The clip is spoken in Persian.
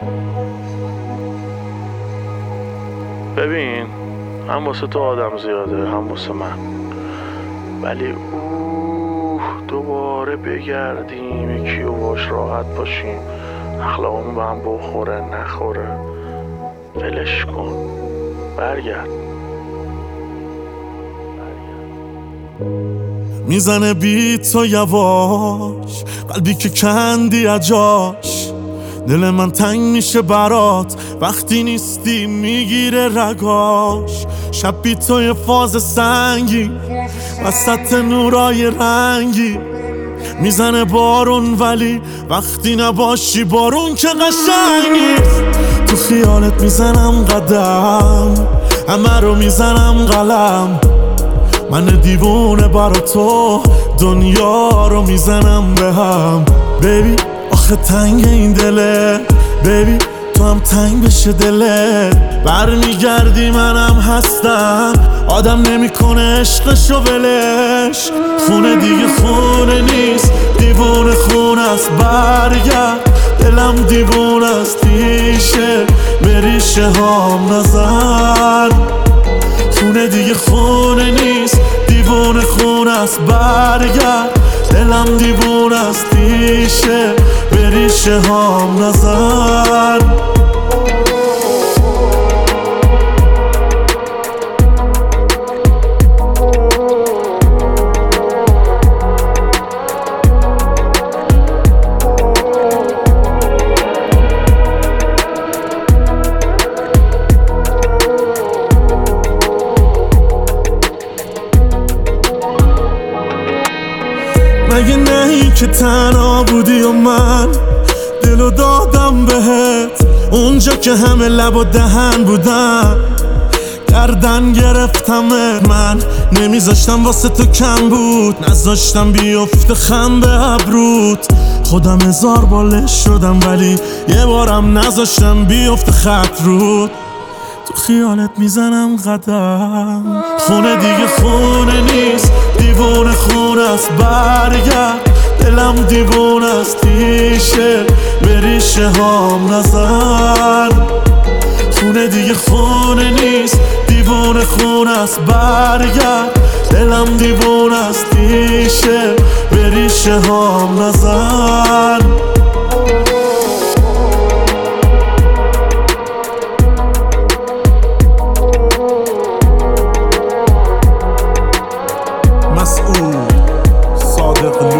ببین، هم واسه تو آدم زیاده هم واسه من، ولی دوباره بگردیم یکی و باش راحت باشیم، اخلاقمون به هم بخوره نخوره، ولش کن، برگرد. میزنه بیت تو یواش، قلبی که کندی اجاش، دل من تنگ میشه برات وقتی نیستی میگیره رگاش. شب بی توی فاز سنگی وسط نورای رنگی، میزنه بارون ولی وقتی نباشی بارون که قشنگی. تو خیالت میزنم قدم، همه رو میزنم قلم، من دیوونه برا تو دنیا رو میزنم به هم. بیبی آخه تنگ این دله، بیبی تو هم تنگ بشه دلت، برمیگردی منم هستم، آدم نمیکنه عشقشو ولش. خونه دیگه خونه نیست، دیوونه خونه است، برگرد، دلم دیوونه است، ریشه به ریشه هام نزن. خونه دیگه خونه نیست، دیوونه خونه است، برگرد، دلم دیوونه است، ریشه به ریشه هام نزن. مگه نهی که تنها بودی و من دلو دادم بهت، اونجا که همه لب و دهن بودن گردن گرفتمت. من نمیذاشتم واسه تو کم بود، نذاشتم بیفته خم به ابروت، خودم 1000 بالش شدم ولی یه بارم نذاشتم بیفته خط رود. تو خیالت میزنم قدم، خونه دیگه خونه نیست، دیوونه خونه است، برگرد، دلم دیوونه است، ریشه به ریشه هام نزن. خونه دیگه خونه نیست، دیوونه خونه است، برگرد، دلم دیوونه است، ریشه به ریشه هام نزن. مسعود صادق